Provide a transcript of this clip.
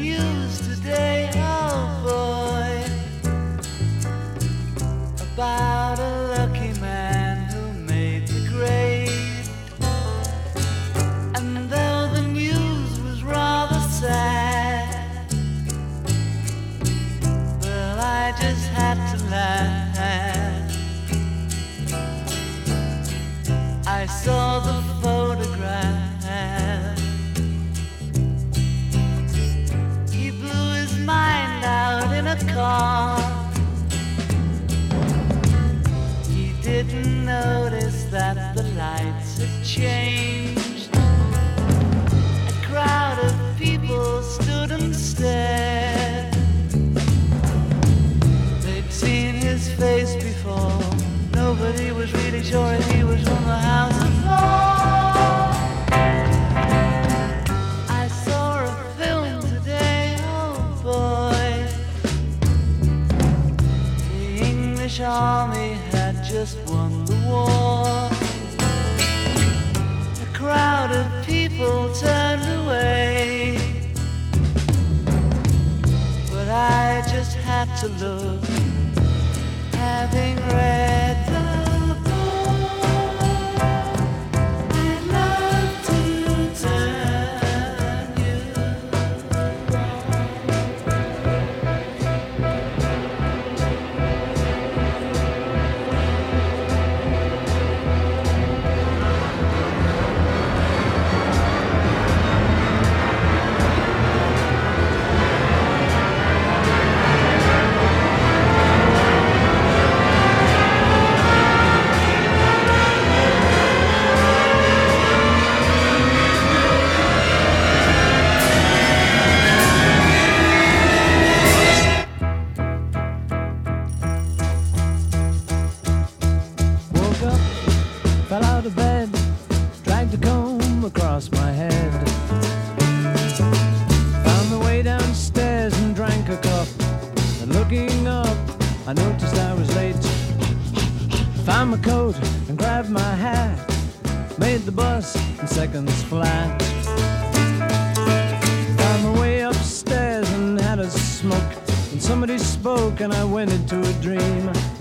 news today, oh boy, about a lucky man who made the grade. And though the news was rather sad, well, I just had to laugh. I saw the photograph. He blew his mind out in a car. He didn't notice that the lights had changed. A crowd of people stood and stared. They'd seen his face before. Nobody was really sure if he was from the House of Lords. I saw a film today, oh boy. The English army had just won the war. A crowd of people turned away, but I just had to look. Having read the book, I'd love to turn you fell out of bed, dragged a comb across my head. Found my way downstairs and drank a cup. And looking up, I noticed I was late. Found my coat and grabbed my hat. Made the bus in seconds flat. Found my way upstairs and had a smoke. And somebody spoke and I went into a dream.